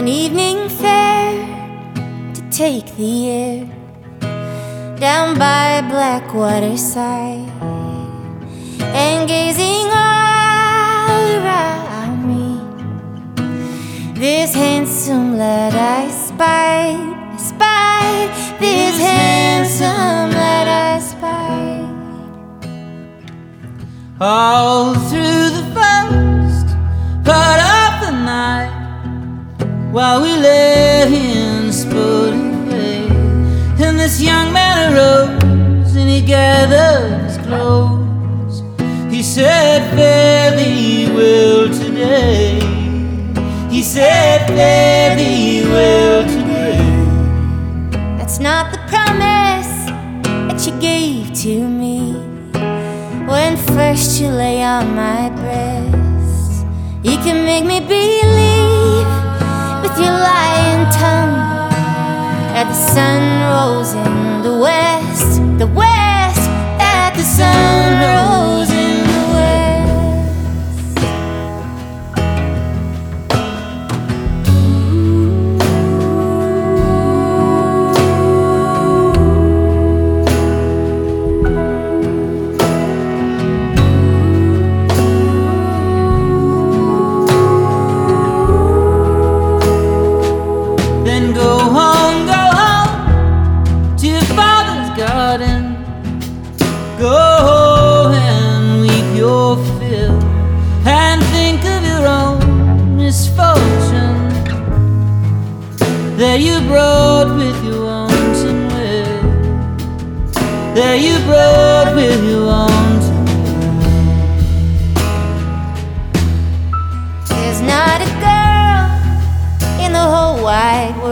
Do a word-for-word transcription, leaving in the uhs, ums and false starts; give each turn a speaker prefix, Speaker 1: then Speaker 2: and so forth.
Speaker 1: an evening fair to take the air down by Blackwater side, and gazing all around me, this handsome lad I spied, I spied, this handsome lad I spied.
Speaker 2: All through the first part of the night, while we lay in sporting play, and this young man arose and he gathered his clothes. He said, fare thee well today. He said, fare thee well today.
Speaker 1: That's not the promise that you gave to me when first you lay on my breast. You can make me believe with your lying tongue that the sun rose in the west, the west, that the sun rose in the west.
Speaker 2: Then go home, go home to your father's garden. Go and weep your fill, and think of your own misfortune that you brought with you wanton will, that you brought with you wanton will.
Speaker 1: There's not a girl in the whole wide